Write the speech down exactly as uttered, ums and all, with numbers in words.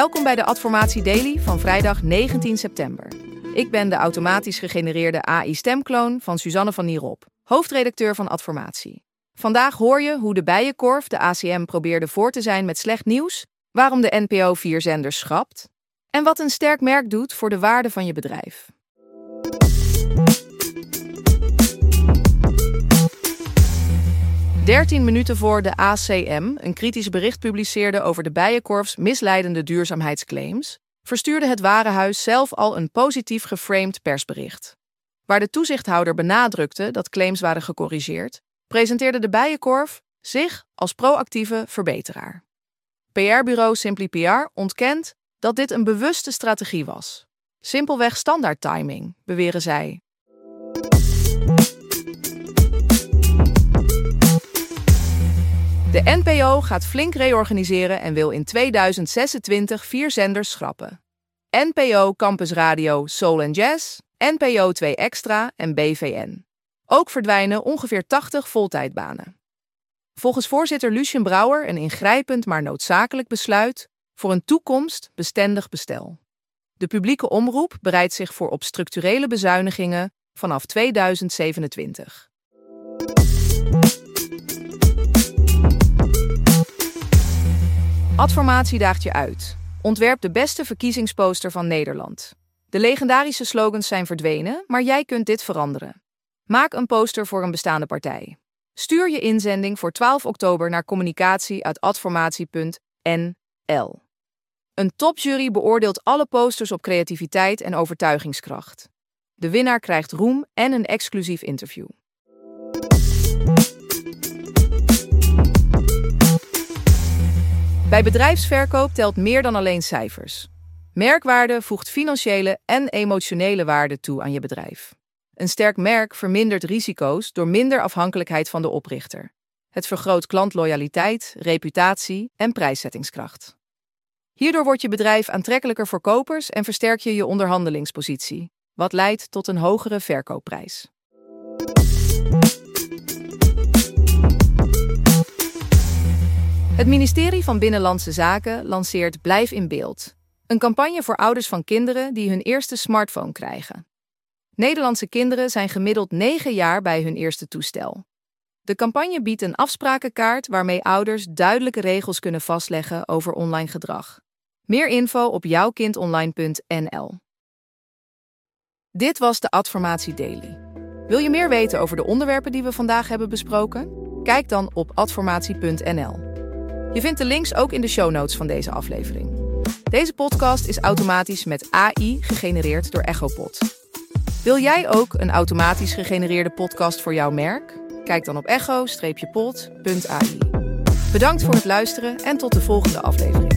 Welkom bij de Adformatie Daily van vrijdag negentien september. Ik ben de automatisch gegenereerde A I-stemkloon van Suzanne van Nierop, hoofdredacteur van Adformatie. Vandaag hoor je hoe de Bijenkorf de A C M probeerde voor te zijn met slecht nieuws, waarom de N P O vier zenders schrapt en wat een sterk merk doet voor de waarde van je bedrijf. dertien minuten voor de A C M een kritisch bericht publiceerde over de Bijenkorfs misleidende duurzaamheidsclaims, verstuurde het Warenhuis zelf al een positief geframed persbericht. Waar de toezichthouder benadrukte dat claims waren gecorrigeerd, presenteerde de Bijenkorf zich als proactieve verbeteraar. P R-bureau Simply P R ontkent dat dit een bewuste strategie was. Simpelweg standaard timing, beweren zij. De N P O gaat flink reorganiseren en wil in tweeduizend zesentwintig vier zenders schrappen. N P O Campus Radio Soul and Jazz, N P O twee Extra en B V N. Ook verdwijnen ongeveer tachtig voltijdbanen. Volgens voorzitter Lucien Brouwer een ingrijpend maar noodzakelijk besluit voor een toekomstbestendig bestel. De publieke omroep bereidt zich voor op structurele bezuinigingen vanaf tweeduizend zevenentwintig. Adformatie daagt je uit. Ontwerp de beste verkiezingsposter van Nederland. De legendarische slogans zijn verdwenen, maar jij kunt dit veranderen. Maak een poster voor een bestaande partij. Stuur je inzending voor twaalf oktober naar communicatie apenstaartje adformatie punt n l. Een topjury beoordeelt alle posters op creativiteit en overtuigingskracht. De winnaar krijgt roem en een exclusief interview. Bij bedrijfsverkoop telt meer dan alleen cijfers. Merkwaarde voegt financiële en emotionele waarde toe aan je bedrijf. Een sterk merk vermindert risico's door minder afhankelijkheid van de oprichter. Het vergroot klantloyaliteit, reputatie en prijszettingskracht. Hierdoor wordt je bedrijf aantrekkelijker voor kopers en versterk je je onderhandelingspositie, wat leidt tot een hogere verkoopprijs. Het ministerie van Binnenlandse Zaken lanceert Blijf in Beeld. Een campagne voor ouders van kinderen die hun eerste smartphone krijgen. Nederlandse kinderen zijn gemiddeld negen jaar bij hun eerste toestel. De campagne biedt een afsprakenkaart waarmee ouders duidelijke regels kunnen vastleggen over online gedrag. Meer info op jouwkindonline punt n l. Dit was de Adformatie Daily. Wil je meer weten over de onderwerpen die we vandaag hebben besproken? Kijk dan op adformatie punt n l. Je vindt de links ook in de show notes van deze aflevering. Deze podcast is automatisch met A I gegenereerd door Echopod. Wil jij ook een automatisch gegenereerde podcast voor jouw merk? Kijk dan op echo pod punt a i. Bedankt voor het luisteren en tot de volgende aflevering.